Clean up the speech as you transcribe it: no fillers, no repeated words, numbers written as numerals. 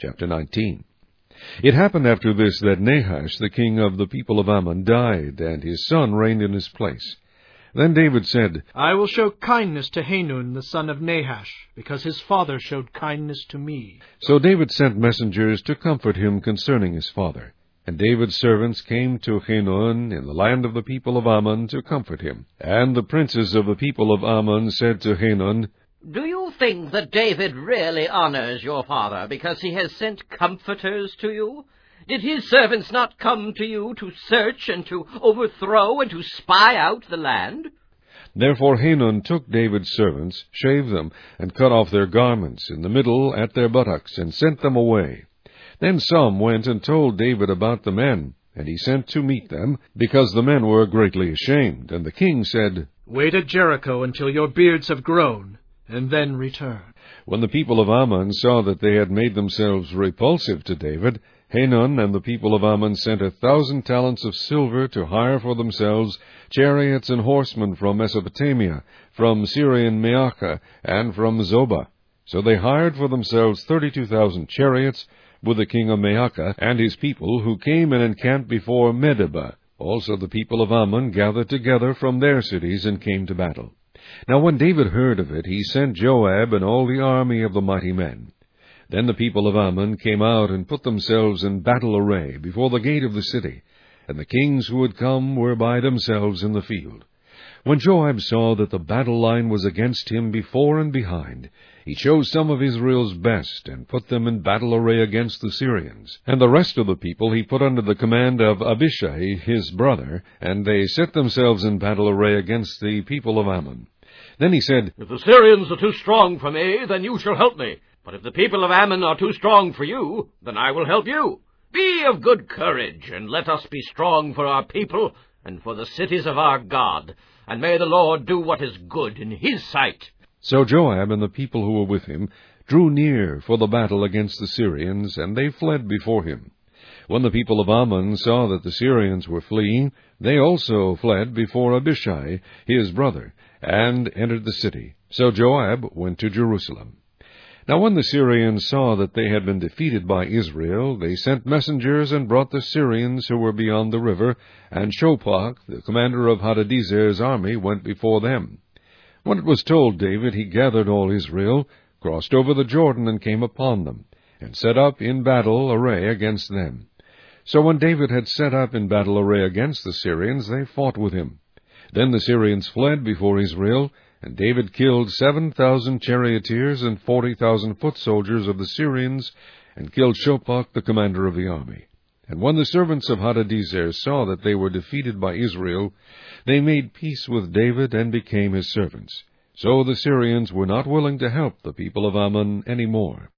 Chapter 19. It happened after this that Nahash, the king of the people of Ammon, died, and his son reigned in his place. Then David said, I will show kindness to Hanun the son of Nahash, because his father showed kindness to me. So David sent messengers to comfort him concerning his father. And David's servants came to Hanun in the land of the people of Ammon to comfort him. And the princes of the people of Ammon said to Hanun, Do you think that David really honors your father because he has sent comforters to you? Did his servants not come to you to search and to overthrow and to spy out the land? Therefore Hanun took David's servants, shaved them, and cut off their garments in the middle at their buttocks, and sent them away. Then some went and told David about the men, and he sent to meet them, because the men were greatly ashamed. And the king said, Wait at Jericho until your beards have grown, and then return. When the people of Ammon saw that they had made themselves repulsive to David, Hanun and the people of Ammon sent 1,000 talents of silver to hire for themselves chariots and horsemen from Mesopotamia, from Syrian Maacah, and from Zobah. So they hired for themselves 32,000 chariots, with the king of Maacah and his people, who came and encamped before Medeba. Also the people of Ammon gathered together from their cities and came to battle. Now when David heard of it, he sent Joab and all the army of the mighty men. Then the people of Ammon came out and put themselves in battle array before the gate of the city, and the kings who had come were by themselves in the field. When Joab saw that the battle line was against him before and behind, he chose some of Israel's best, and put them in battle array against the Syrians. And the rest of the people he put under the command of Abishai his brother, and they set themselves in battle array against the people of Ammon. Then he said, If the Syrians are too strong for me, then you shall help me. But if the people of Ammon are too strong for you, then I will help you. Be of good courage, and let us be strong for our people and for the cities of our God. And may the Lord do what is good in his sight. So Joab and the people who were with him drew near for the battle against the Syrians, and they fled before him. When the people of Ammon saw that the Syrians were fleeing, they also fled before Abishai his brother, and entered the city. So Joab went to Jerusalem. Now when the Syrians saw that they had been defeated by Israel, they sent messengers and brought the Syrians who were beyond the river, and Shobach, the commander of Hadadezer's army, went before them. When it was told David, he gathered all Israel, crossed over the Jordan, and came upon them, and set up in battle array against them. So when David had set up in battle array against the Syrians, they fought with him. Then the Syrians fled before Israel, and David killed 7,000 charioteers and 40,000 foot soldiers of the Syrians, and killed Shobach, the commander of the army. And when the servants of Hadadezer saw that they were defeated by Israel, they made peace with David and became his servants. So the Syrians were not willing to help the people of Ammon any more.